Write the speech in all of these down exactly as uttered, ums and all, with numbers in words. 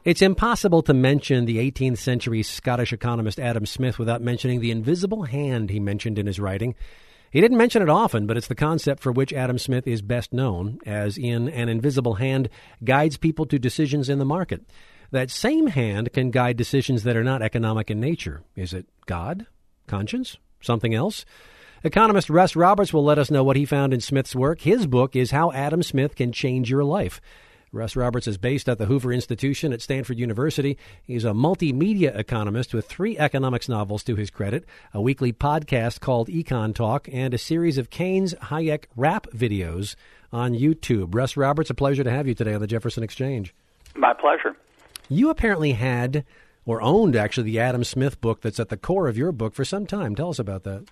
It's impossible to mention the eighteenth century Scottish economist Adam Smith without mentioning the invisible hand he mentioned in his writing. He didn't mention it often, but it's the concept for which Adam Smith is best known, as in an invisible hand guides people to decisions in the market. That same hand can guide decisions that are not economic in nature. Is it God? Conscience? Something else? Economist Russ Roberts will let us know what he found in Smith's work. His book is How Adam Smith Can Change Your Life. Russ Roberts is based at the Hoover Institution at Stanford University. He's a multimedia economist with three economics novels to his credit, a weekly podcast called Econ Talk, and a series of Keynes Hayek rap videos on YouTube. Russ Roberts, a pleasure to have you today on the Jefferson Exchange. My pleasure. You apparently had, or owned actually, the Adam Smith book that's at the core of your book for some time. Tell us about that.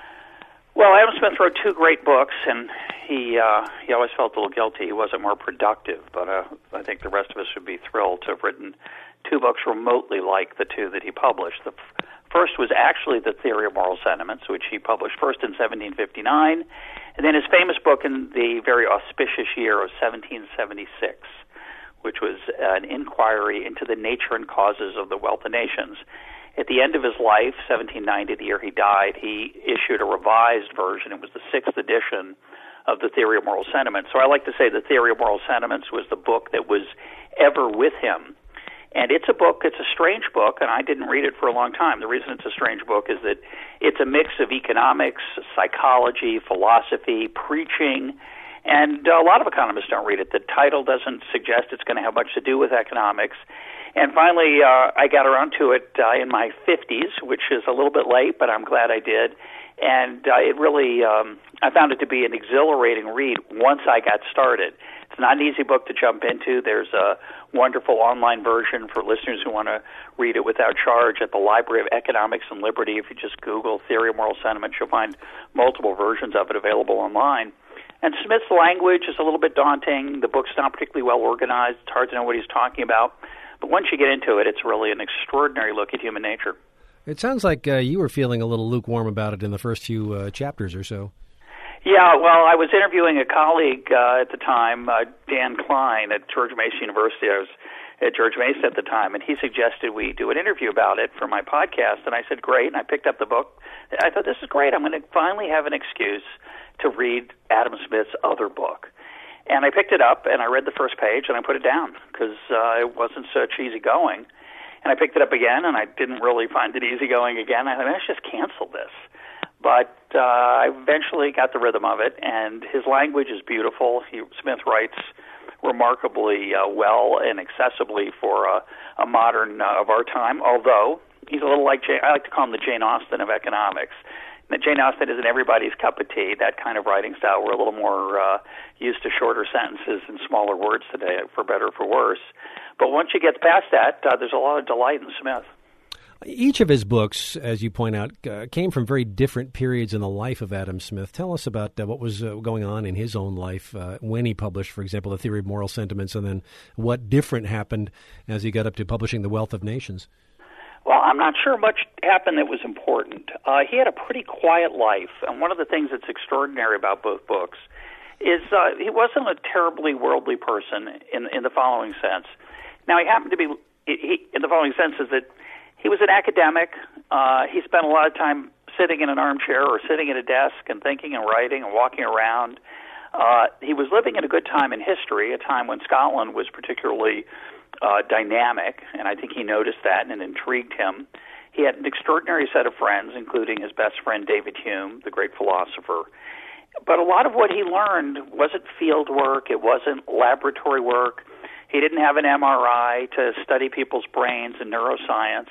Well, Adam Smith wrote two great books, and he uh, he always felt a little guilty he wasn't more productive, but uh, I think the rest of us would be thrilled to have written two books remotely like the two that he published. The f- first was actually The Theory of Moral Sentiments, which he published first in seventeen fifty-nine, and then his famous book in the very auspicious year of seventeen seventy-six, which was an inquiry into the nature and causes of the wealth of nations. At the end of his life, seventeen ninety, the year he died, he issued a revised version. It was the sixth edition of The Theory of Moral Sentiments. So I like to say The Theory of Moral Sentiments was the book that was ever with him. And it's a book, it's a strange book, and I didn't read it for a long time. The reason it's a strange book is that it's a mix of economics, psychology, philosophy, preaching, and a lot of economists don't read it. The title doesn't suggest it's going to have much to do with economics. And finally, uh, I got around to it uh, in my fifties, which is a little bit late, but I'm glad I did. And uh, it really, um, I found it to be an exhilarating read once I got started. It's not an easy book to jump into. There's a wonderful online version for listeners who want to read it without charge at the Library of Economics and Liberty. If you just Google Theory of Moral Sentiments, you'll find multiple versions of it available online. And Smith's language is a little bit daunting. The book's not particularly well organized. It's hard to know what he's talking about. But once you get into it, it's really an extraordinary look at human nature. It sounds like uh, you were feeling a little lukewarm about it in the first few uh, chapters or so. Yeah, well, I was interviewing a colleague uh, at the time, uh, Dan Klein at George Mason University. I was at George Mason at the time, and he suggested we do an interview about it for my podcast. And I said, great, and I picked up the book. I thought, this is great. I'm going to finally have an excuse to read Adam Smith's other book. And I picked it up, and I read the first page, and I put it down because uh, it wasn't such easy going. And I picked it up again, and I didn't really find it easy going again. I thought, let's just cancel this. But uh, I eventually got the rhythm of it, and his language is beautiful. He, Smith writes remarkably uh, well and accessibly for a, a modern uh, of our time, although he's a little like, Jane, I like to call him the Jane Austen of economics. Jane Austen isn't everybody's cup of tea, that kind of writing style. We're a little more uh, used to shorter sentences and smaller words today, for better or for worse. But once you get past that, uh, there's a lot of delight in Smith. Each of his books, as you point out, uh, came from very different periods in the life of Adam Smith. Tell us about uh, what was uh, going on in his own life uh, when he published, for example, The Theory of Moral Sentiments, and then what different happened as he got up to publishing The Wealth of Nations. Well, I'm not sure much happened that was important. Uh, he had a pretty quiet life, and one of the things that's extraordinary about both books is uh, he wasn't a terribly worldly person in in the following sense. Now, he happened to be, he, in the following sense, is that he was an academic. Uh, he spent a lot of time sitting in an armchair or sitting at a desk and thinking and writing and walking around. Uh, he was living in a good time in history, a time when Scotland was particularly Uh, dynamic, and I think he noticed that and it intrigued him. He had an extraordinary set of friends, including his best friend David Hume, the great philosopher. But a lot of what he learned wasn't field work, it wasn't laboratory work. He didn't have an M R I to study people's brains and neuroscience.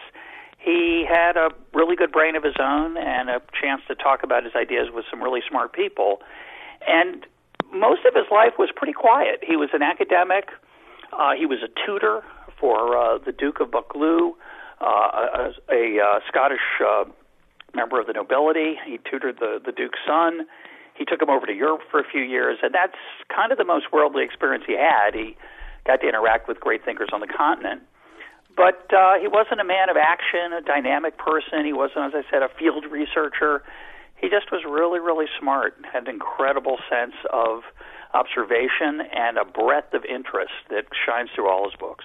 He had a really good brain of his own and a chance to talk about his ideas with some really smart people. And most of his life was pretty quiet. He was an academic. Uh, he was a tutor for uh, the Duke of Buccleuch, uh, a, a uh, Scottish uh, member of the nobility. He tutored the, the Duke's son. He took him over to Europe for a few years, and that's kind of the most worldly experience he had. He got to interact with great thinkers on the continent. But uh, he wasn't a man of action, a dynamic person. He wasn't, as I said, a field researcher. He just was really, really smart, had an incredible sense of observation and a breadth of interest that shines through all his books.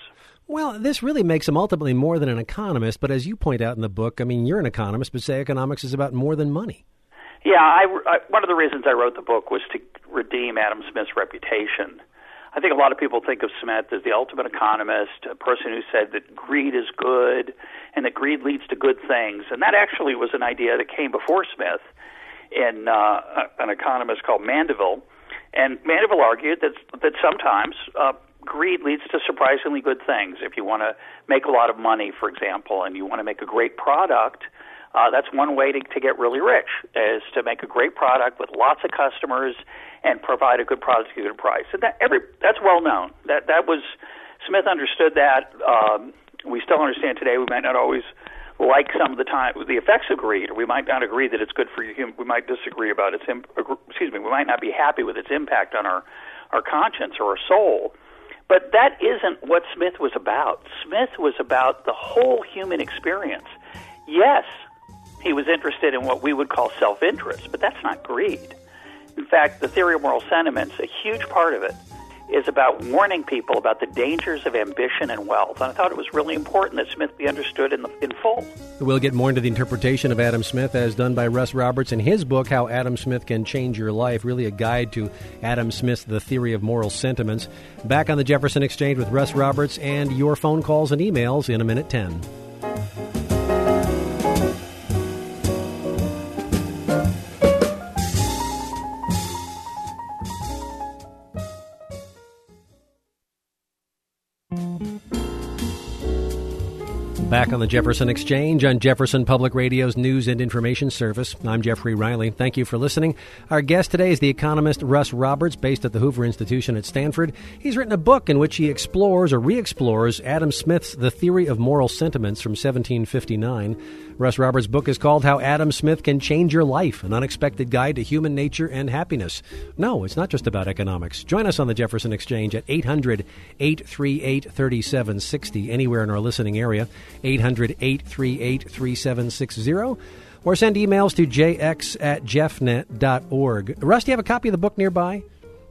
Well, this really makes him ultimately more than an economist, but as you point out in the book, I mean, you're an economist, but say economics is about more than money. Yeah, I, I, one of the reasons I wrote the book was to redeem Adam Smith's reputation. I think a lot of people think of Smith as the ultimate economist, a person who said that greed is good and that greed leads to good things. And that actually was an idea that came before Smith in uh, an economist called Mandeville. And Mandeville argued that, that sometimes uh, greed leads to surprisingly good things. If you want to make a lot of money, for example, and you want to make a great product, uh, that's one way to, to get really rich, is to make a great product with lots of customers and provide a good product at a good price. And that every that's well known. That that was Smith understood that. Um, we still understand today. We might not always like some of the time the effects of greed, or we might not agree that it's good for you. We might disagree about its. Excuse me. We might not be happy with its impact on our our conscience or our soul. But that isn't what Smith was about. Smith was about the whole human experience. Yes, he was interested in what we would call self-interest, but that's not greed. In fact, the theory of moral sentiments, a huge part of it, is about warning people about the dangers of ambition and wealth. And I thought it was really important that Smith be understood in, the, in full. We'll get more into the interpretation of Adam Smith as done by Russ Roberts in his book, How Adam Smith Can Change Your Life, really a guide to Adam Smith's The Theory of Moral Sentiments. Back on the Jefferson Exchange with Russ Roberts and your phone calls and emails in a minute ten. Back on the Jefferson Exchange on Jefferson Public Radio's News and Information Service. I'm Jeffrey Riley. Thank you for listening. Our guest today is the economist Russ Roberts, based at the Hoover Institution at Stanford. He's written a book in which he explores or re-explores Adam Smith's The Theory of Moral Sentiments from seventeen fifty-nine. Russ Roberts' book is called How Adam Smith Can Change Your Life, an unexpected guide to human nature and happiness. No, it's not just about economics. Join us on the Jefferson Exchange at eight hundred, eight three eight, three seven six zero, anywhere in our listening area, eight hundred, eight three eight, three seven six zero, or send emails to j x at jeffnet dot org. Russ, do you have a copy of the book nearby?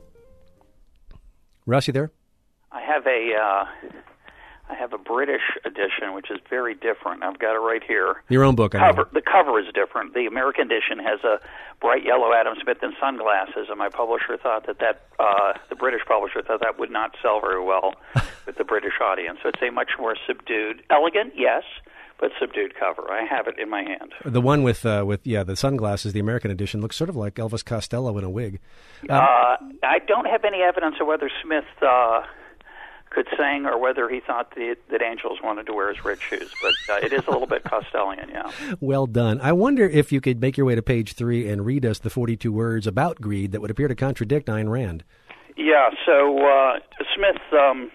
Russ, you there? I have a... Uh... I have a British edition, which is very different. I've got it right here. Your own book, I cover, know. The cover is different. The American edition has a bright yellow Adam Smith and sunglasses, and my publisher thought that that, uh, the British publisher thought that would not sell very well with the British audience. So it's a much more subdued, elegant, yes, but subdued cover. I have it in my hand. The one with, uh, with yeah, the sunglasses, the American edition, looks sort of like Elvis Costello in a wig. Um, uh, I don't have any evidence of whether Smith... Uh, could sing or whether he thought the, that angels wanted to wear his red shoes. But uh, it is a little bit Costellian, yeah. Well done. I wonder if you could make your way to page three and read us the forty-two words about greed that would appear to contradict Ayn Rand. Yeah, so uh, Smith um,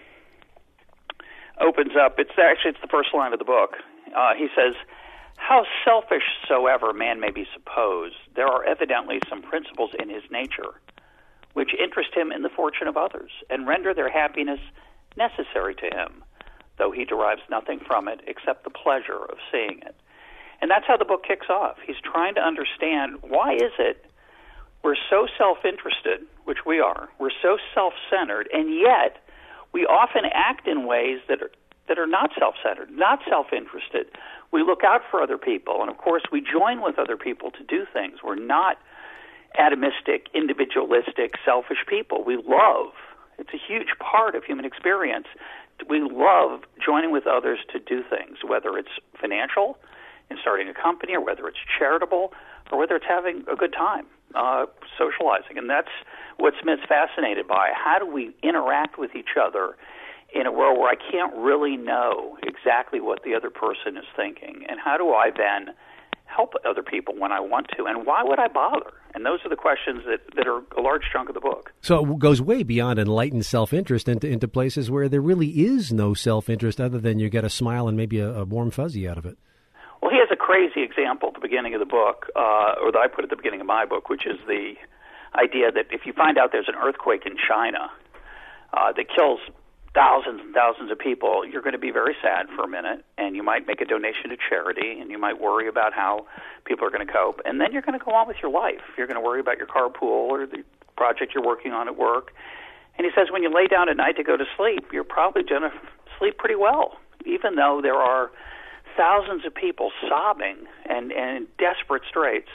opens up. It's actually it's the first line of the book. Uh, he says, "How selfish soever man may be supposed, there are evidently some principles in his nature which interest him in the fortune of others and render their happiness necessary to him, though he derives nothing from it except the pleasure of seeing it." And that's how the book kicks off. He's trying to understand, why is it we're so self-interested, which we are, we're so self-centered, and yet we often act in ways that are that are not self-centered, not self-interested. We look out for other people, and of course we join with other people to do things. We're not atomistic, individualistic, selfish people. We love. It's a huge part of human experience. We love joining with others to do things, whether it's financial, in starting a company, or whether it's charitable, or whether it's having a good time, uh, socializing. And that's what Smith's fascinated by. How do we interact with each other in a world where I can't really know exactly what the other person is thinking? And how do I then help other people when I want to? And why would I bother? And those are the questions that, that are a large chunk of the book. So it goes way beyond enlightened self-interest into, into places where there really is no self-interest other than you get a smile and maybe a, a warm fuzzy out of it. Well, he has a crazy example at the beginning of the book, uh, or that I put at the beginning of my book, which is the idea that if you find out there's an earthquake in China uh, that kills thousands and thousands of people, you're going to be very sad for a minute, and you might make a donation to charity, and you might worry about how people are going to cope, and then you're going to go on with your life. You're going to worry about your carpool or the project you're working on at work. And he says when you lay down at night to go to sleep, you're probably going to sleep pretty well, even though there are thousands of people sobbing and, and in desperate straits.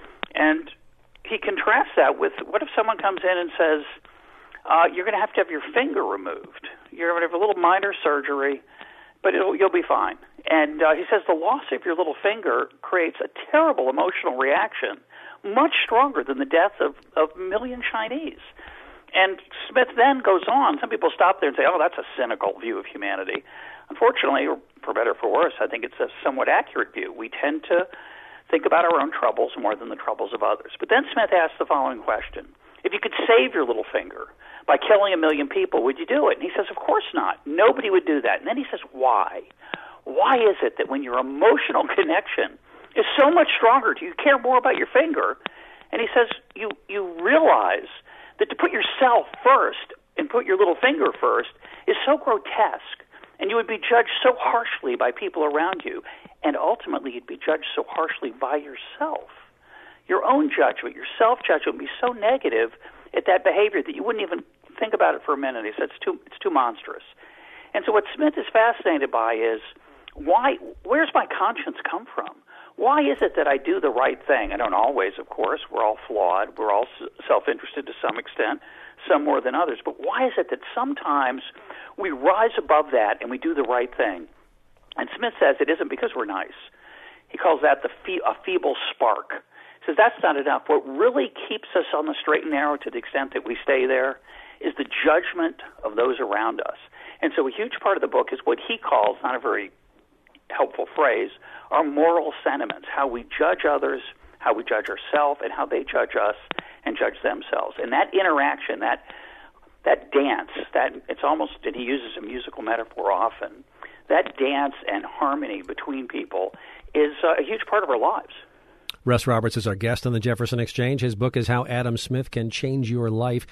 And he contrasts that with, what if someone comes in and says, uh, you're going to have to have your finger removed. You're going to have a little minor surgery, but it'll, you'll be fine. And uh, he says the loss of your little finger creates a terrible emotional reaction, much stronger than the death of, of a million Chinese. And Smith then goes on. Some people stop there and say, oh, that's a cynical view of humanity. Unfortunately, or for better or for worse, I think it's a somewhat accurate view. We tend to think about our own troubles more than the troubles of others. But then Smith asks the following question. If you could save your little finger by killing a million people, would you do it? And he says, of course not. Nobody would do that. And then he says, why? Why is it that when your emotional connection is so much stronger, do you care more about your finger? And he says, you, you realize that to put yourself first and put your little finger first is so grotesque, and you would be judged so harshly by people around you, and ultimately you'd be judged so harshly by yourself. Your own judgment, your self-judgment would be so negative at that behavior that you wouldn't even think about it for a minute. He said it's too, it's too monstrous. And so what Smith is fascinated by is, why? Where's my conscience come from? Why is it that I do the right thing? I don't always, of course. We're all flawed. We're all self-interested to some extent, some more than others. But why is it that sometimes we rise above that and we do the right thing? And Smith says it isn't because we're nice. He calls that the fe- a feeble spark. He says that's not enough. What really keeps us on the straight and narrow to the extent that we stay there is the judgment of those around us. And so a huge part of the book is what he calls, not a very helpful phrase, our moral sentiments, how we judge others, how we judge ourselves, and how they judge us and judge themselves. And that interaction, that that dance, that it's almost, and he uses a musical metaphor often, that dance and harmony between people is uh, a huge part of our lives. Russ Roberts is our guest on the Jefferson Exchange. His book is How Adam Smith Can Change Your Life.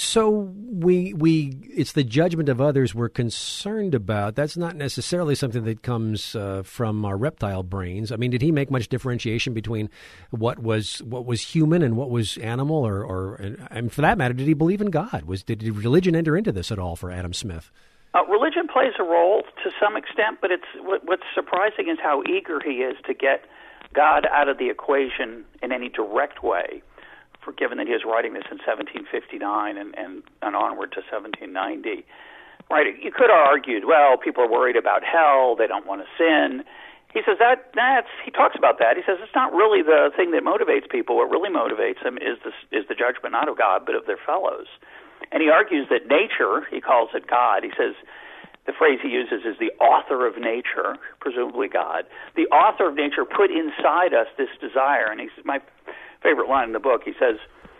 So we we it's the judgment of others we're concerned about. That's not necessarily something that comes uh, from our reptile brains. I mean, did he make much differentiation between what was what was human and what was animal, or, or and for that matter, did he believe in God? Was did religion enter into this at all for Adam Smith? Uh, religion plays a role to some extent, but it's what, what's surprising is how eager he is to get God out of the equation in any direct way, for given that he was writing this in seventeen fifty-nine and, and, and onward to seventeen ninety. Right? You could have argued, well, people are worried about hell, they don't want to sin. He says that that's he talks about that. He says it's not really the thing that motivates people. What really motivates them is the is the judgment not of God but of their fellows. And he argues that nature, he calls it God. He says the phrase he uses is the author of nature, presumably God. The author of nature put inside us this desire. And he's my favorite line in the book. He says,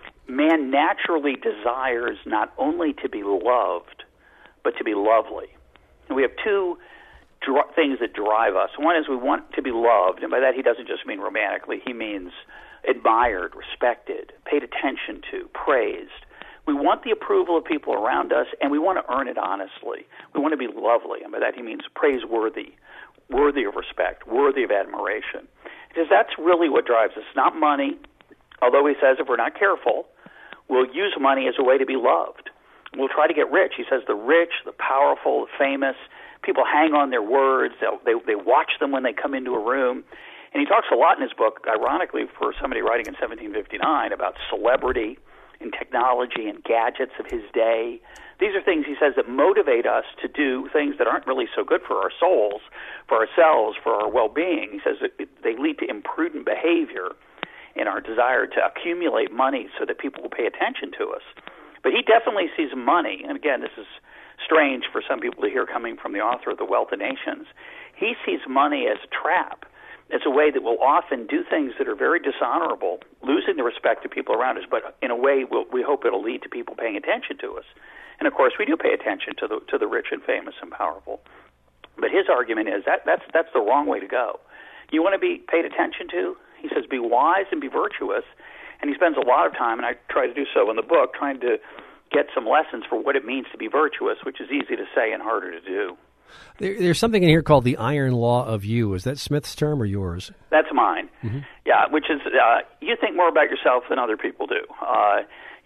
man naturally desires not only to be loved, but to be lovely. And we have two dr- things that drive us. One is we want to be loved, and by that he doesn't just mean romantically. He means admired, respected, paid attention to, praised. We want the approval of people around us, and we want to earn it honestly. We want to be lovely, and by that he means praiseworthy, worthy of respect, worthy of admiration. Because that's really what drives us, not money, although he says if we're not careful, we'll use money as a way to be loved. We'll try to get rich. He says the rich, the powerful, the famous, people hang on their words. They'll, they they watch them when they come into a room. And he talks a lot in his book, ironically, for somebody writing in seventeen fifty-nine, about celebrity and technology and gadgets of his day. These are things, he says, that motivate us to do things that aren't really so good for our souls, for ourselves, for our well-being. He says that they lead to imprudent behavior in our desire to accumulate money so that people will pay attention to us. But he definitely sees money, and again, this is strange for some people to hear coming from the author of The Wealth of Nations. He sees money as a trap. It's a way that we'll often do things that are very dishonorable, losing the respect of people around us, but in a way we'll, we hope it'll lead to people paying attention to us. And, of course, we do pay attention to the to the rich and famous and powerful. But his argument is that that's, that's the wrong way to go. You want to be paid attention to? He says be wise and be virtuous. And he spends a lot of time, and I try to do so in the book, trying to get some lessons for what it means to be virtuous, which is easy to say and harder to do. There, there's something in here called the iron law of you. Is that Smith's term or yours? That's mine. Mm-hmm. Yeah, which is uh, you think more about yourself than other people do. Uh,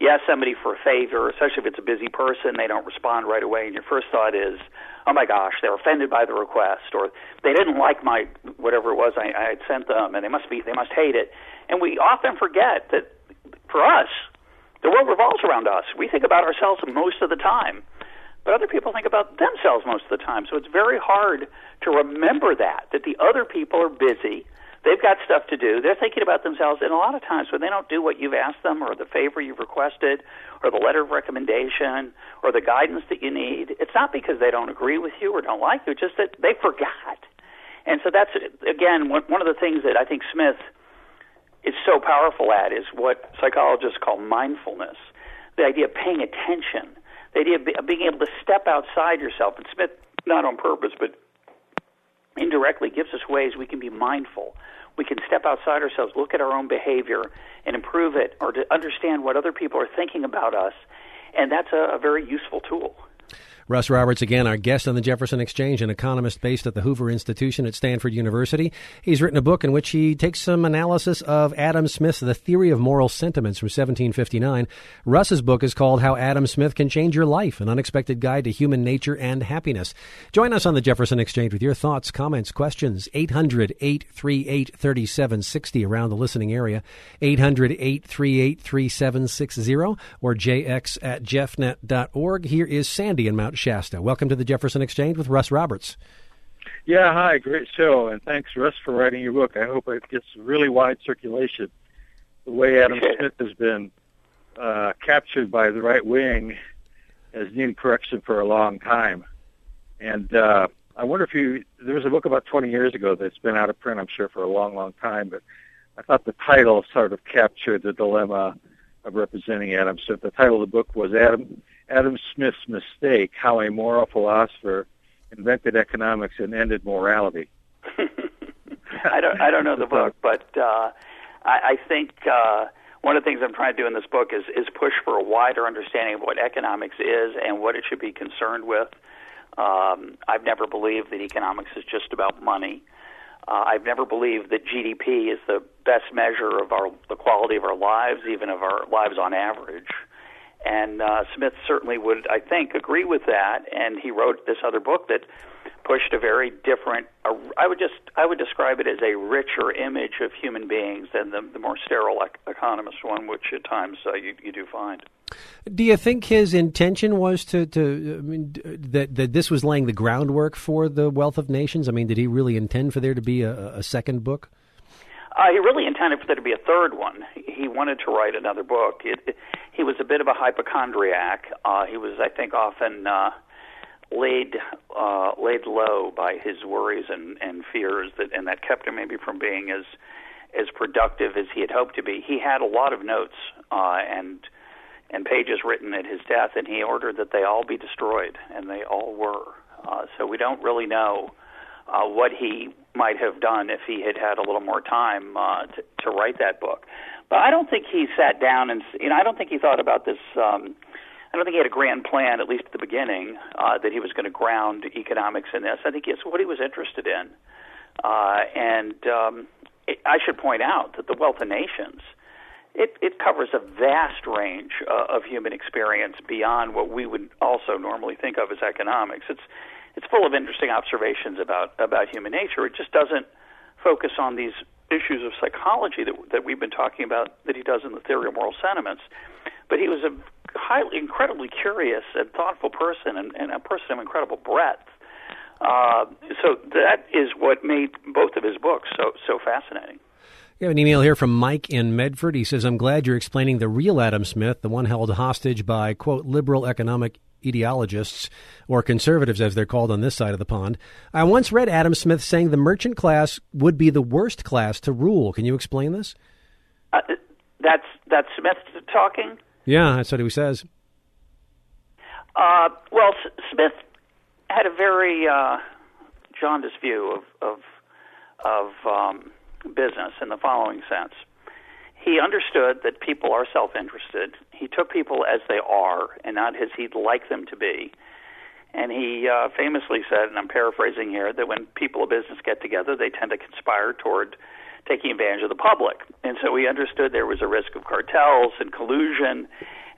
you ask somebody for a favor, especially if it's a busy person, they don't respond right away, and your first thought is, oh my gosh, they're offended by the request, or they didn't like my whatever it was I, I had sent them, and they must be they must hate it. And we often forget that for us, the world revolves around us. We think about ourselves most of the time, but other people think about themselves most of the time. So it's very hard to remember that, that the other people are busy. They've got stuff to do. They're thinking about themselves. And a lot of times when they don't do what you've asked them, or the favor you've requested, or the letter of recommendation, or the guidance that you need, it's not because they don't agree with you or don't like you. It's just that they forgot. And so that's, again, one of the things that I think Smith is so powerful at is what psychologists call mindfulness, the idea of paying attention, the idea of being able to step outside yourself. And Smith, not on purpose, but indirectly gives us ways we can be mindful. We can step outside ourselves, look at our own behavior, and improve it, or to understand what other people are thinking about us. And that's a, a very useful tool. Russ Roberts, again, our guest on the Jefferson Exchange, an economist based at the Hoover Institution at Stanford University. He's written a book in which he takes some analysis of Adam Smith's The Theory of Moral Sentiments from seventeen fifty-nine. Russ's book is called How Adam Smith Can Change Your Life, an Unexpected Guide to Human Nature and Happiness. Join us on the Jefferson Exchange with your thoughts, comments, questions. eight hundred, eight three eight, three seven six zero around the listening area. eight hundred, eight three eight, three seven six zero or jx at jeffnet dot org. Here is Sandy in Mount Shasta. Welcome to the Jefferson Exchange with Russ Roberts. Yeah, hi, great show, and thanks, Russ, for writing your book. I hope it gets really wide circulation. The way Adam Smith has been uh, captured by the right wing has needed correction for a long time. And uh, I wonder if you, there was a book about twenty years ago that's been out of print, I'm sure, for a long, long time, but I thought the title sort of captured the dilemma of representing Adam Smith. The title of the book was Adam Adam Smith's Mistake, How a Moral Philosopher Invented Economics and Ended Morality. I don't I don't know the book, but uh, I, I think uh, one of the things I'm trying to do in this book is, is push for a wider understanding of what economics is and what it should be concerned with. Um, I've never believed that economics is just about money. Uh, I've never believed that G D P is the best measure of our the quality of our lives, even of our lives on average. And uh, Smith certainly would, I think, agree with that. And he wrote this other book that pushed a very different. Uh, I would just I would describe it as a richer image of human beings than the, the more sterile ec- economist one, which at times uh, you, you do find. Do you think his intention was to, to I mean, that that this was laying the groundwork for the Wealth of Nations? I mean, did he really intend for there to be a, a second book? Uh, he really intended for there to be a third one. He wanted to write another book. It, it, he was a bit of a hypochondriac. Uh, he was, I think, often uh, laid uh, laid low by his worries and, and fears, that, and that kept him maybe from being as as productive as he had hoped to be. He had a lot of notes uh, and and pages written at his death, and he ordered that they all be destroyed, and they all were. Uh, so we don't really know uh, what he might have done if he had had a little more time uh, to, to write that book. But I don't think he sat down and, you know, I don't think he thought about this. Um, I don't think he had a grand plan, at least at the beginning, uh, that he was going to ground economics in this. I think it's what he was interested in. Uh, and um, it, I should point out that the Wealth of Nations, it, it covers a vast range uh, of human experience beyond what we would also normally think of as economics. It's It's full of interesting observations about, about human nature. It just doesn't focus on these issues of psychology that that we've been talking about that he does in the Theory of Moral Sentiments. But he was a highly, incredibly curious and thoughtful person, and, and a person of incredible breadth. Uh, so that is what made both of his books so so fascinating. We have an email here from Mike in Medford. He says, I'm glad you're explaining the real Adam Smith, the one held hostage by, quote, liberal economic ideologists, or conservatives as they're called on this side of the pond. I once read Adam Smith saying the merchant class would be the worst class to rule. Can you explain this? Uh, that's that's Smith talking? Yeah, that's what he says. Uh, well, S- Smith had a very uh, jaundiced view of of, of um, business in the following sense. He understood that people are self-interested. He took people as they are and not as he'd like them to be. And he uh, famously said, and I'm paraphrasing here, that when people of business get together, they tend to conspire toward taking advantage of the public. And so he understood there was a risk of cartels and collusion,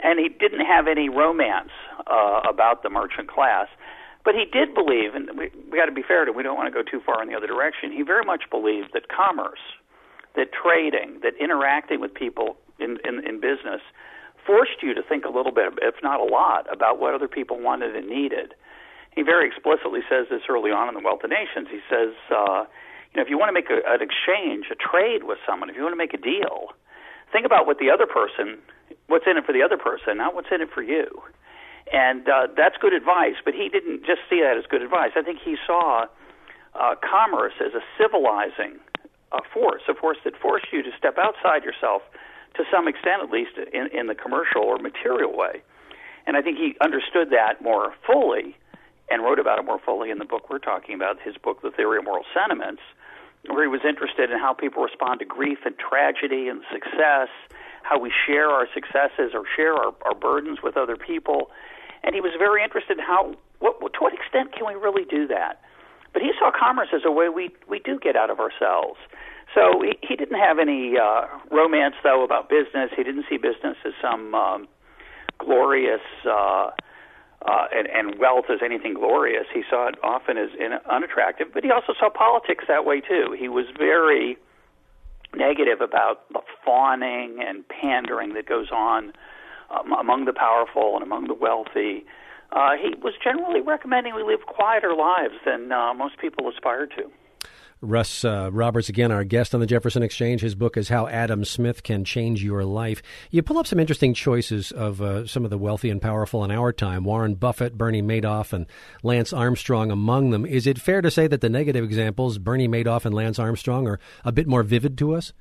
and he didn't have any romance uh, about the merchant class. But he did believe, and we, we got to be fair to him, we don't want to go too far in the other direction, he very much believed that commerce, that trading, that interacting with people in, in, in business forced you to think a little bit, if not a lot, about what other people wanted and needed. He very explicitly says this early on in The Wealth of Nations. He says, uh, you know, if you want to make a, an exchange, a trade with someone, if you want to make a deal, think about what the other person, what's in it for the other person, not what's in it for you. And uh, that's good advice, but he didn't just see that as good advice. I think he saw uh, commerce as a civilizing uh, force, a force that forced you to step outside yourself to some extent, at least in, in the commercial or material way. And I think he understood that more fully and wrote about it more fully in the book we're talking about, his book, The Theory of Moral Sentiments, where he was interested in how people respond to grief and tragedy and success, how we share our successes or share our, our burdens with other people. And he was very interested in how, what, to what extent can we really do that? But he saw commerce as a way we, we do get out of ourselves. So he, he didn't have any uh, romance, though, about business. He didn't see business as some um, glorious uh, uh, and, and wealth as anything glorious. He saw it often as in, unattractive, but he also saw politics that way, too. He was very negative about the fawning and pandering that goes on um, among the powerful and among the wealthy. Uh, he was generally recommending we live quieter lives than uh, most people aspire to. Russ uh, Roberts, again, our guest on the Jefferson Exchange. His book is How Adam Smith Can Change Your Life. You pull up some interesting choices of uh, some of the wealthy and powerful in our time, Warren Buffett, Bernie Madoff, and Lance Armstrong among them. Is it fair to say that the negative examples, Bernie Madoff and Lance Armstrong, are a bit more vivid to us?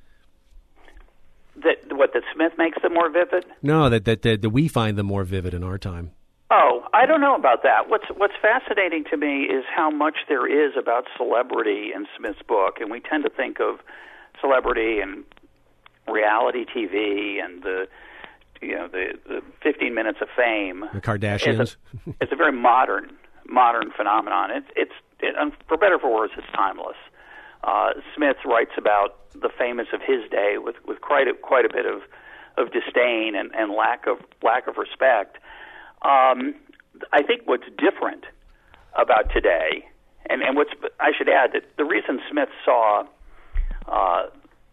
That what, that Smith makes them more vivid? No, that, that, that, that we find them more vivid in our time. Oh, I don't know about that. What's what's fascinating to me is how much there is about celebrity in Smith's book, and we tend to think of celebrity and reality T V and the you know the, the fifteen minutes of fame. The Kardashians. It's a, it's a very modern modern phenomenon. It's it's it, for better or for worse, it's timeless. Uh, Smith writes about the famous of his day with with quite a, quite a bit of of disdain and, and lack of lack of respect. Um, I think what's different about today, and, and what's I should add that the reason Smith saw, uh,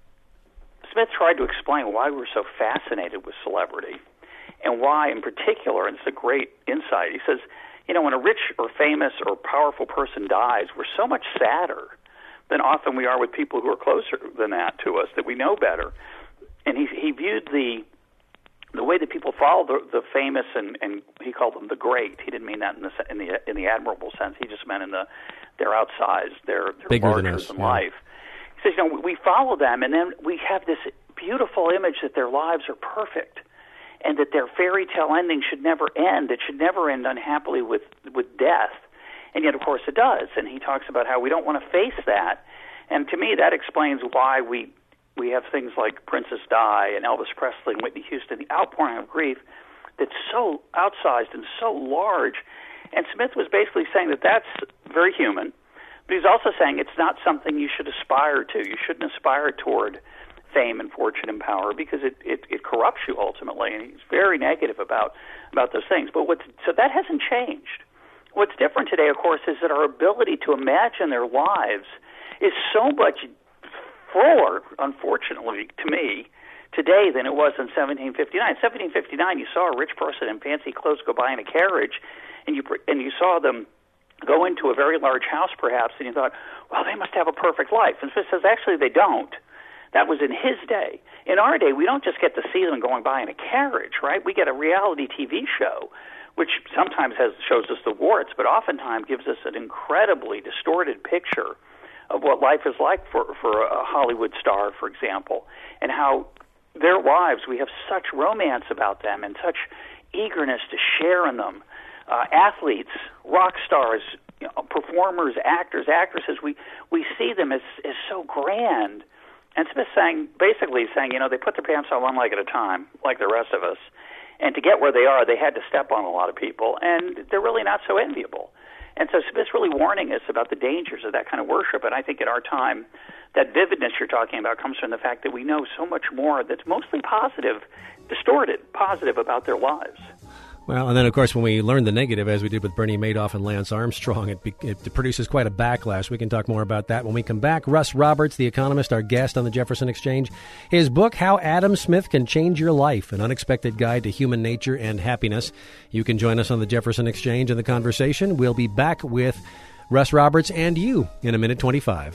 Smith tried to explain why we're so fascinated with celebrity, and why, in particular, and it's a great insight. He says, you know, when a rich or famous or powerful person dies, we're so much sadder than often we are with people who are closer than that to us, that we know better. And he he viewed the The way that people follow the, the famous and, and he called them the great. He didn't mean that in the in the in the admirable sense. He just meant in the they're outsized, they're, they're Bigger larger than, us, than yeah. life. He says, you know, we follow them, and then we have this beautiful image that their lives are perfect, and that their fairy tale ending should never end. It should never end unhappily with with death. And yet, of course, it does. And he talks about how we don't want to face that. And to me, that explains why we. We have things like Princess Di and Elvis Presley and Whitney Houston, the outpouring of grief that's so outsized and so large. And Smith was basically saying that that's very human, but he's also saying it's not something you should aspire to. You shouldn't aspire toward fame and fortune and power because it, it, it corrupts you ultimately. And he's very negative about, about those things. But what's, so that hasn't changed. What's different today, of course, is that our ability to imagine their lives is so much fuller, unfortunately, to me, today than it was in seventeen fifty-nine. seventeen fifty-nine, you saw a rich person in fancy clothes go by in a carriage, and you and you saw them go into a very large house, perhaps, and you thought, well, they must have a perfect life. And Smith says, actually, they don't. That was in his day. In our day, we don't just get to see them going by in a carriage, right? We get a reality T V show, which sometimes has shows us the warts, but oftentimes gives us an incredibly distorted picture of what life is like for, for a Hollywood star, for example, and how their lives, we have such romance about them and such eagerness to share in them. Uh, athletes, rock stars, you know, performers, actors, actresses, we, we see them as, as so grand. And Smith saying, basically saying, you know, they put their pants on one leg at a time, like the rest of us, and to get where they are, they had to step on a lot of people, and they're really not so enviable. And so Smith's really warning us about the dangers of that kind of worship. And I think in our time, that vividness you're talking about comes from the fact that we know so much more that's mostly positive, distorted, positive about their lives. Well, and then, of course, when we learn the negative, as we did with Bernie Madoff and Lance Armstrong, it, be, it produces quite a backlash. We can talk more about that when we come back. Russ Roberts, the economist, our guest on the Jefferson Exchange. His book, How Adam Smith Can Change Your Life, An Unexpected Guide to Human Nature and Happiness. You can join us on the Jefferson Exchange in the conversation. We'll be back with Russ Roberts and you in a minute twenty-five.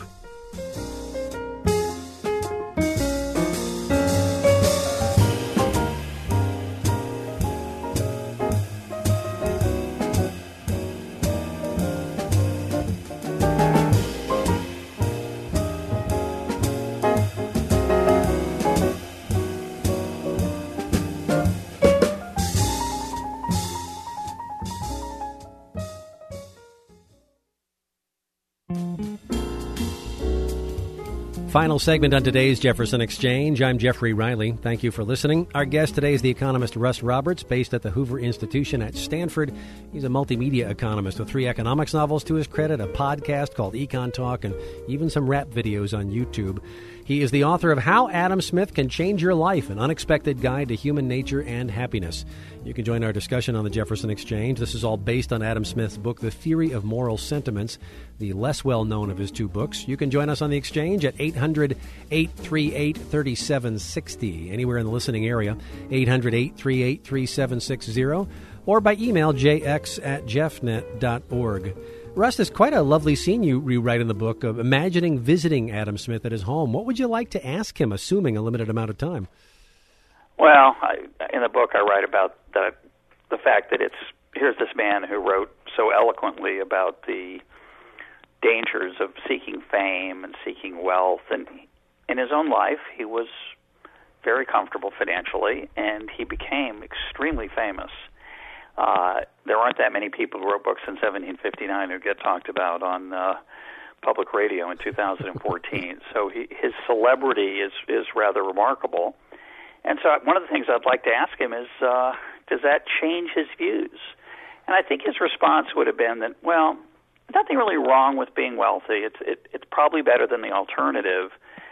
Final segment on today's Jefferson Exchange. I'm Jeffrey Riley. Thank you for listening. Our guest today is the economist Russ Roberts, based at the Hoover Institution at Stanford. He's a multimedia economist with three economics novels to his credit, a podcast called Econ Talk, and even some rap videos on YouTube. He is the author of How Adam Smith Can Change Your Life, An Unexpected Guide to Human Nature and Happiness. You can join our discussion on the Jefferson Exchange. This is all based on Adam Smith's book, The Theory of Moral Sentiments, the less well-known of his two books. You can join us on the Exchange at eight hundred, eight three eight, three seven six zero, anywhere in the listening area, eight hundred, eight three eight, three seven six zero, or by email, j x at jeffnet dot org. Russ, there's quite a lovely scene you rewrite in the book of imagining visiting Adam Smith at his home. What would you like to ask him, assuming a limited amount of time? Well, I, in the book I write about the the fact that it's here's this man who wrote so eloquently about the dangers of seeking fame and seeking wealth, and in his own life he was very comfortable financially, and he became extremely famous. Uh, there aren't that many people who wrote books in seventeen fifty-nine who get talked about on uh, public radio in two thousand fourteen. So he, his celebrity is, is rather remarkable. And so one of the things I'd like to ask him is, uh, does that change his views? And I think his response would have been that, well, nothing really wrong with being wealthy. It's, it, it's probably better than the alternative.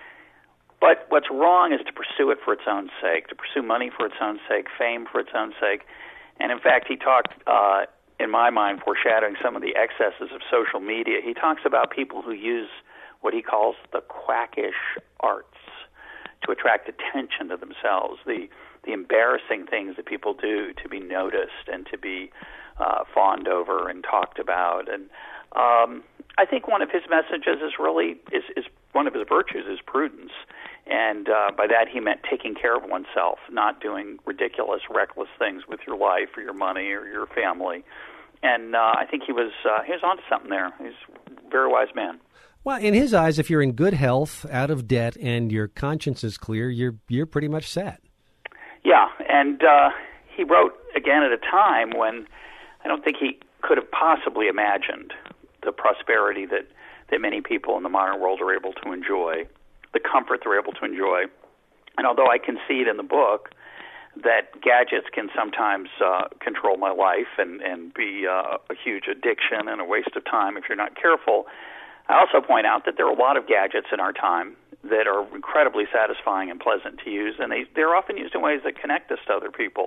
But what's wrong is to pursue it for its own sake, to pursue money for its own sake, fame for its own sake. And in fact, he talked, uh, in my mind, foreshadowing some of the excesses of social media. He talks about people who use what he calls the quackish arts to attract attention to themselves, the the embarrassing things that people do to be noticed and to be uh, fawned over and talked about. And um, I think one of his messages is really, is, is one of his virtues is prudence. And uh, by that he meant taking care of oneself, not doing ridiculous, reckless things with your life or your money or your family. And uh, I think he was uh, he was onto something there. He's a very wise man. Well, in his eyes, if you're in good health, out of debt, and your conscience is clear, you're you're pretty much set. Yeah, and uh, he wrote, again, at a time when I don't think he could have possibly imagined the prosperity that, that many people in the modern world are able to enjoy, the comfort they're able to enjoy. And although I concede in the book that gadgets can sometimes uh, control my life and, and be uh, a huge addiction and a waste of time if you're not careful, I also point out that there are a lot of gadgets in our time that are incredibly satisfying and pleasant to use, and they, they're often used in ways that connect us to other people.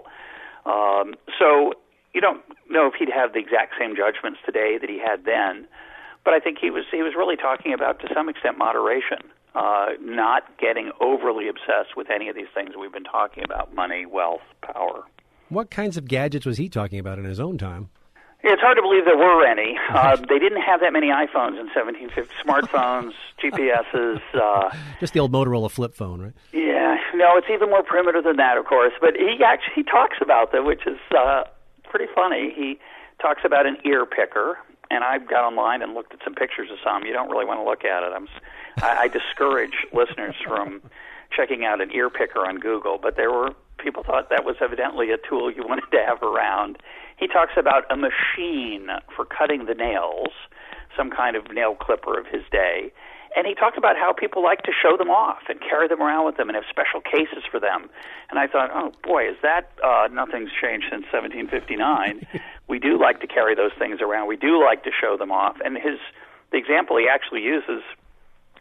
Um, so you don't know if he'd have the exact same judgments today that he had then, but I think he was he was really talking about, to some extent, moderation, uh, not getting overly obsessed with any of these things we've been talking about, money, wealth, power. What kinds of gadgets was he talking about in his own time? It's hard to believe there were any. Uh, they didn't have that many iPhones in seventeen fifty. Smartphones, G P S's. Uh, Just the old Motorola flip phone, right? Yeah. No, it's even more primitive than that, of course. But he actually he talks about them, which is uh, pretty funny. He talks about an ear picker, and I got online and looked at some pictures of some. You don't really want to look at it. I'm, I, I discourage listeners from checking out an ear picker on Google, but there were people thought that was evidently a tool you wanted to have around. He talks about a machine for cutting the nails, some kind of nail clipper of his day. And he talked about how people like to show them off and carry them around with them and have special cases for them. And I thought, oh, boy, is that uh, nothing's changed since seventeen fifty-nine. We do like to carry those things around. We do like to show them off. And his the example he actually uses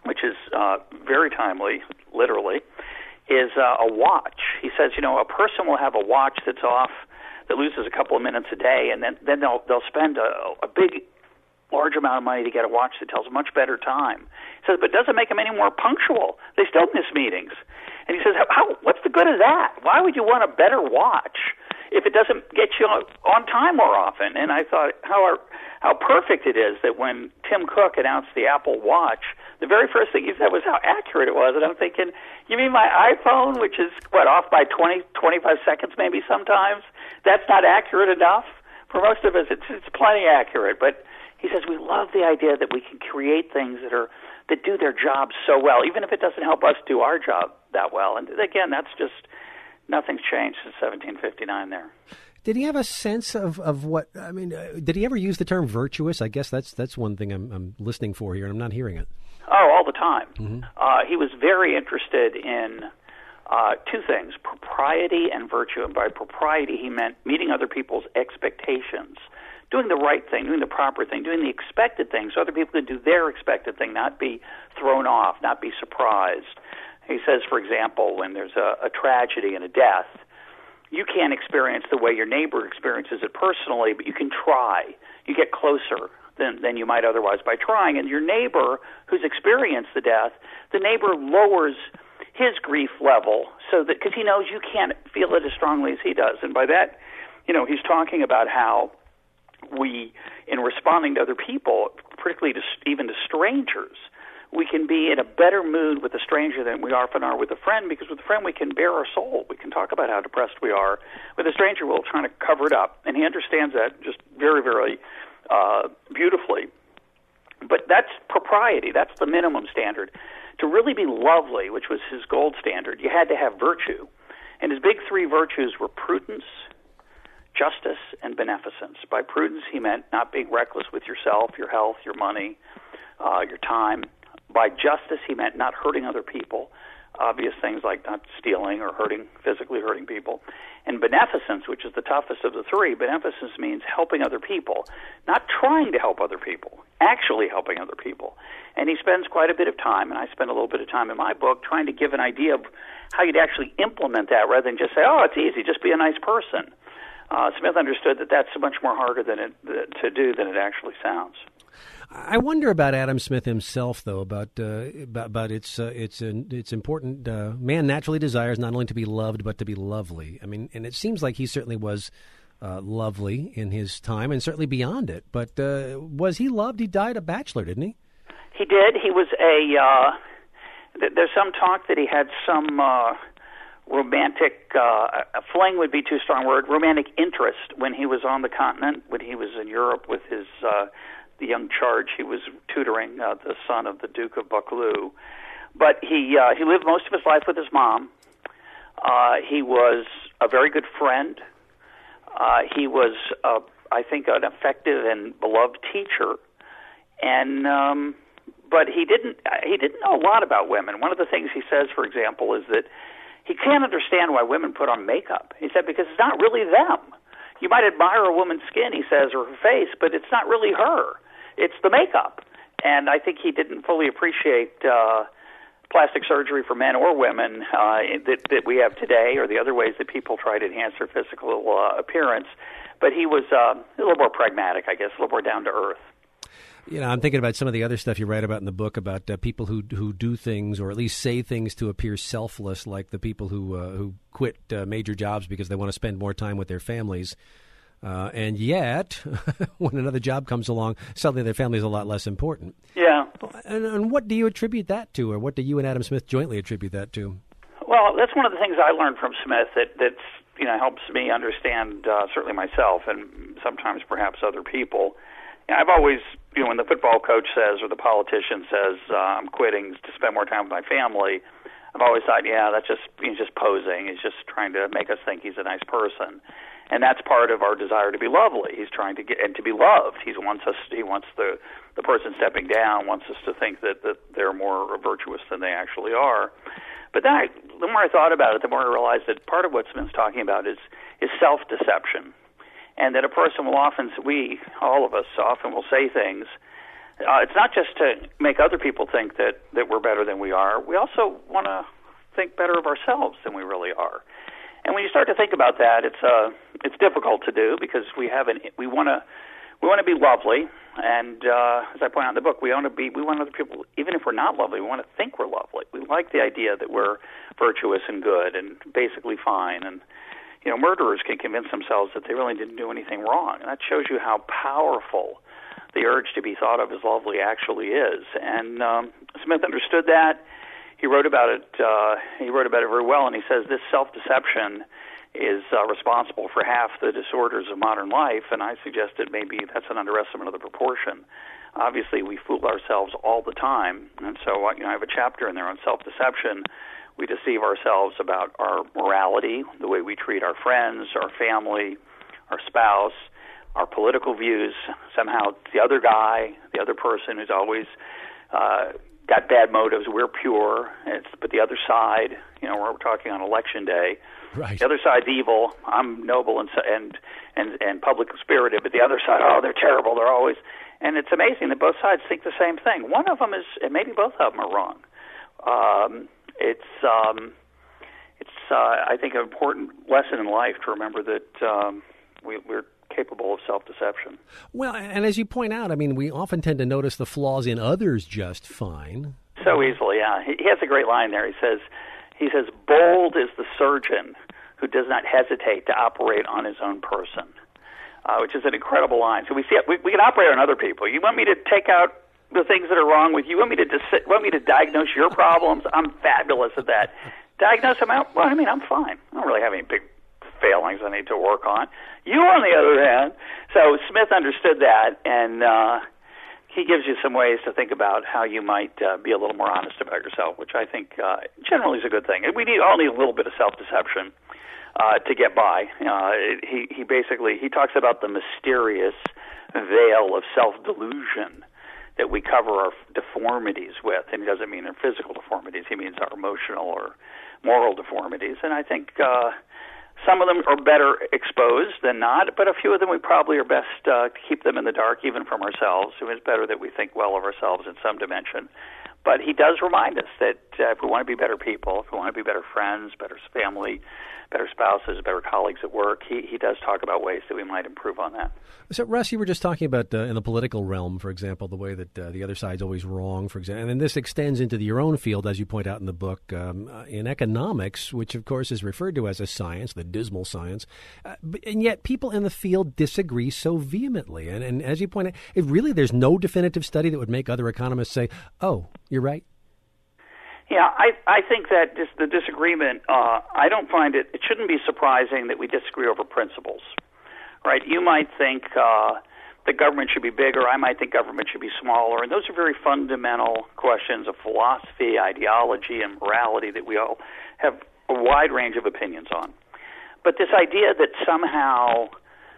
which is uh, very timely, literally, is uh, a watch. He says, you know, a person will have a watch that's off, that loses a couple of minutes a day, and then, then they'll they'll spend a, a big, large amount of money to get a watch that tells a much better time. He says, but it doesn't make them any more punctual. They still miss meetings. And he says, how, how, what's the good of that? Why would you want a better watch if it doesn't get you on, on time more often? And I thought how how perfect it is that when Tim Cook announced the Apple Watch, the very first thing he said was how accurate it was. And I'm thinking, you mean my iPhone, which is, what, off by twenty, twenty-five seconds maybe sometimes? That's not accurate enough? For most of us, it's, it's plenty accurate. But he says we love the idea that we can create things that are that do their job so well, even if it doesn't help us do our job that well. And again, that's just, nothing's changed since seventeen fifty-nine there. Did he have a sense of, of what, I mean, uh, did he ever use the term virtuous? I guess that's that's one thing I'm, I'm listening for here, and I'm not hearing it. Oh, all the time. Mm-hmm. Uh, he was very interested in uh, two things, propriety and virtue. And by propriety, he meant meeting other people's expectations, doing the right thing, doing the proper thing, doing the expected thing so other people could do their expected thing, not be thrown off, not be surprised. He says, for example, when there's a, a tragedy and a death, you can't experience the way your neighbor experiences it personally, but you can try. You get closer than, than you might otherwise by trying. And your neighbor who's experienced the death, the neighbor lowers his grief level so that, because he knows you can't feel it as strongly as he does. And by that, you know, he's talking about how we, in responding to other people, particularly to, even to strangers, we can be in a better mood with a stranger than we often are with a friend, because with a friend we can bare our soul. We can talk about how depressed we are. With a stranger, we'll try to cover it up, and he understands that just very, very uh, beautifully. But that's propriety. That's the minimum standard. To really be lovely, which was his gold standard, you had to have virtue. And his big three virtues were prudence, justice, and beneficence. By prudence, he meant not being reckless with yourself, your health, your money, uh, your time. By justice, he meant not hurting other people, obvious things like not stealing or hurting, physically hurting people. And beneficence, which is the toughest of the three, beneficence means helping other people, not trying to help other people, actually helping other people. And he spends quite a bit of time, and I spend a little bit of time in my book, trying to give an idea of how you'd actually implement that rather than just say, oh, it's easy, just be a nice person. Uh, Smith understood that that's much more harder than it, uh, to do than it actually sounds. I wonder about Adam Smith himself, though, about uh, about, about it's uh, it's an, it's important. Uh, man naturally desires not only to be loved but to be lovely. I mean, and it seems like he certainly was uh, lovely in his time, and certainly beyond it. But uh, was he loved? He died a bachelor, didn't he? He did. He was a. Uh, th- there's some talk that he had some uh, romantic. Uh, a fling would be too strong a word. Romantic interest when he was on the continent, when he was in Europe with his. Uh, the young charge he was tutoring, uh, the son of the Duke of Buccleuch. But he uh, he lived most of his life with his mom. Uh, he was a very good friend. Uh, he was, uh, I think, an effective and beloved teacher. And um, but he didn't he didn't know a lot about women. One of the things he says, for example, is that he can't understand why women put on makeup. He said because it's not really them. You might admire a woman's skin, he says, or her face, but it's not really her. It's the makeup. And I think he didn't fully appreciate uh, plastic surgery for men or women uh, that, that we have today, or the other ways that people try to enhance their physical uh, appearance. But he was uh, a little more pragmatic, I guess, a little more down to earth. You know, I'm thinking about some of the other stuff you write about in the book about uh, people who who do things, or at least say things to appear selfless, like the people who uh, who quit uh, major jobs because they want to spend more time with their families. Uh, and yet, when another job comes along, suddenly their family is a lot less important. Yeah. And, and what do you attribute that to, or what do you and Adam Smith jointly attribute that to? Well, that's one of the things I learned from Smith that that's, you know, helps me understand uh, certainly myself and sometimes perhaps other people. I've always, you know, when the football coach says or the politician says uh, I'm quitting to spend more time with my family, I've always thought, yeah, that's just he's just posing. He's just trying to make us think he's a nice person. And that's part of our desire to be lovely. He's trying to get and to be loved. He wants us. He wants the the person stepping down wants us to think that, that they're more virtuous than they actually are. But then, I, the more I thought about it, the more I realized that part of what Smith's talking about is is self-deception, and that a person will often, we all of us often will say things uh, it's not just to make other people think that, that we're better than we are. We also want to think better of ourselves than we really are. And when you start to think about that, it's uh, it's difficult to do because we have an we want to we want to be lovely, and uh, as I point out in the book, we want to be we want other people, even if we're not lovely, we want to think we're lovely. We like the idea that we're virtuous and good and basically fine. And you know, murderers can convince themselves that they really didn't do anything wrong, and that shows you how powerful the urge to be thought of as lovely actually is. And um, Smith understood that. He wrote about it. Uh, he wrote about it very well, and he says this self-deception is uh, responsible for half the disorders of modern life. And I suggested maybe that's an underestimate of the proportion. Obviously, we fool ourselves all the time, and so you know, I have a chapter in there on self-deception. We deceive ourselves about our morality, the way we treat our friends, our family, our spouse, our political views. Somehow, it's the other guy, the other person who's always uh, got bad motives. We're pure. It's, but the other side, you know, we're talking on election day. Right. The other side's evil. I'm noble and and and, and public spirited, but the other side, oh, they're terrible. They're always. And it's amazing that both sides think the same thing. One of them is, and maybe both of them are wrong. Um, it's um, it's uh, I think an important lesson in life to remember that um, we, we're capable of self-deception. Well, and as you point out, I mean, we often tend to notice the flaws in others just fine. So easily, yeah. He, he has a great line there. He says, he says, bold is the surgeon who does not hesitate to operate on his own person, uh, which is an incredible line. So we see we, we can operate on other people. You want me to take out the things that are wrong with you? You want me to dis- want me to diagnose your problems? I'm fabulous at that. Diagnose them out? Well, I mean, I'm fine. I don't really have any big failings I need to work on. You, on the other hand, so Smith understood that, and uh, he gives you some ways to think about how you might uh, be a little more honest about yourself, which I think uh, generally is a good thing. We need all need a little bit of self-deception uh, to get by. Uh, he, he basically he talks about the mysterious veil of self-delusion that we cover our deformities with, and he doesn't mean their physical deformities. He means our emotional or moral deformities, and I think uh, some of them are better exposed than not, but a few of them we probably are best uh, to keep them in the dark even from ourselves. So it's better that we think well of ourselves in some dimension. But he does remind us that uh, if we want to be better people, if we want to be better friends, better family, better spouses, better colleagues at work, he, he does talk about ways that we might improve on that. So, Russ, you were just talking about uh, in the political realm, for example, the way that uh, the other side's always wrong, for example. And then this extends into the, your own field, as you point out in the book, um, uh, in economics, which, of course, is referred to as a science, the dismal science. Uh, but, and yet people in the field disagree so vehemently. And, and as you point out, it really there's no definitive study that would make other economists say, oh, you're right. Yeah, I I think that this, the disagreement, uh, I don't find it, it shouldn't be surprising that we disagree over principles, right? You might think uh, the government should be bigger. I might think government should be smaller. And those are very fundamental questions of philosophy, ideology, and morality that we all have a wide range of opinions on. But this idea that somehow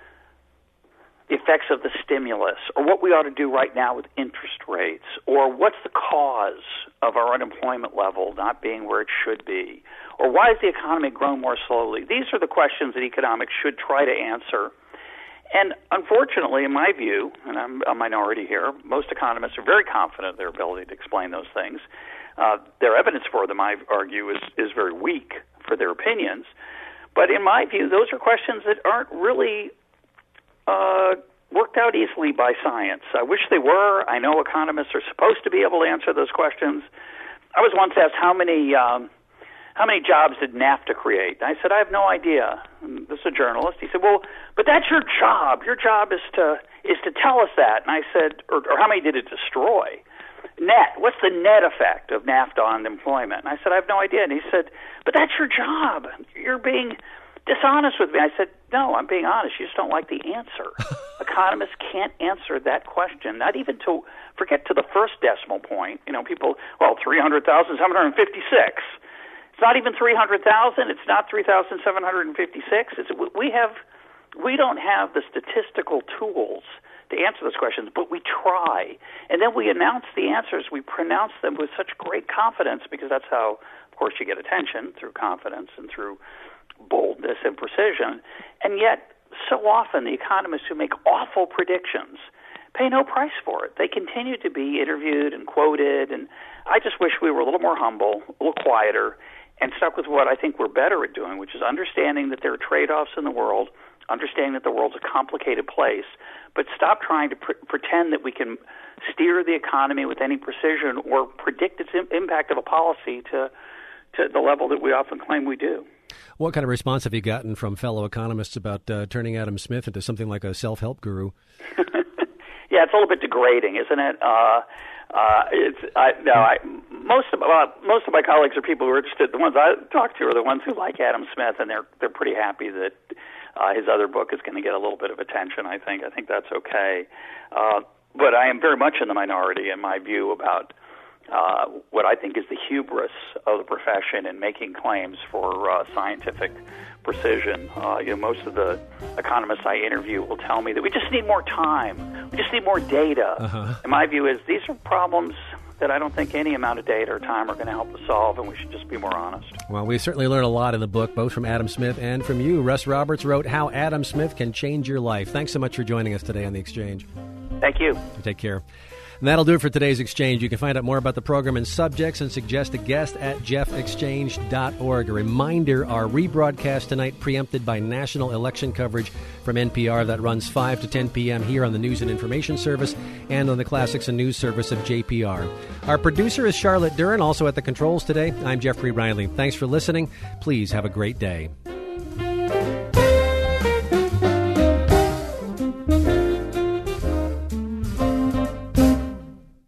the effects of the stimulus, or what we ought to do right now with interest rates, or what's the cause of our unemployment level not being where it should be, or why has the economy grown more slowly? These are the questions that economics should try to answer. And unfortunately, in my view, and I'm a minority here, most economists are very confident in their ability to explain those things. Uh, their evidence for them, I argue, is, is very weak for their opinions. But in my view, those are questions that aren't really Uh, worked out easily by science. I wish they were. I know economists are supposed to be able to answer those questions. I was once asked how many um, how many jobs did NAFTA create? And I said, I have no idea. And this is a journalist. He said, well, but that's your job. Your job is to is to tell us that. And I said, or, or how many did it destroy? Net. What's the net effect of NAFTA on employment? And I said, I have no idea. And he said, but that's your job. You're being dishonest with me. I said, no, I'm being honest. You just don't like the answer. Economists can't answer that question, not even to forget to the first decimal point. You know, people, well, three hundred thousand seven hundred fifty-six. It's not even three hundred thousand. It's not three thousand seven hundred fifty-six. It's, we have, we don't have the statistical tools to answer those questions, but we try. And then we announce the answers. We pronounce them with such great confidence because that's how, of course, you get attention, through confidence and through boldness and precision. And yet, so often, the economists who make awful predictions pay no price for it. They continue to be interviewed and quoted, and I just wish we were a little more humble, a little quieter, and stuck with what I think we're better at doing, which is understanding that there are trade-offs in the world, understanding that the world's a complicated place, but stop trying to pr- pretend that we can steer the economy with any precision or predict its im- impact of a policy to to the level that we often claim we do. What kind of response have you gotten from fellow economists about uh, turning Adam Smith into something like a self-help guru? Yeah, it's a little bit degrading, isn't it? Uh, uh, it's I, no, I, most of uh, most of my colleagues are people who are interested. The ones I talk to are the ones who like Adam Smith, and they're they're pretty happy that uh, his other book is going to get a little bit of attention. I think I think that's okay, uh, but I am very much in the minority in my view about uh, what I think is the hubris of the profession in making claims for uh, scientific precision. Uh, you know, most of the economists I interview will tell me that we just need more time. We just need more data. Uh-huh. And my view is these are problems that I don't think any amount of data or time are going to help us solve, and we should just be more honest. Well, we certainly learn a lot in the book, both from Adam Smith and from you. Russ Roberts wrote How Adam Smith Can Change Your Life. Thanks so much for joining us today on The Exchange. Thank you. Take care. And that'll do it for today's Exchange. You can find out more about the program and subjects and suggest a guest at jeff exchange dot org. A reminder, our rebroadcast tonight preempted by national election coverage from N P R that runs five to ten p.m. here on the News and Information Service and on the Classics and News Service of J P R. Our producer is Charlotte Duran, also at the controls today. I'm Jeffrey Riley. Thanks for listening. Please have a great day.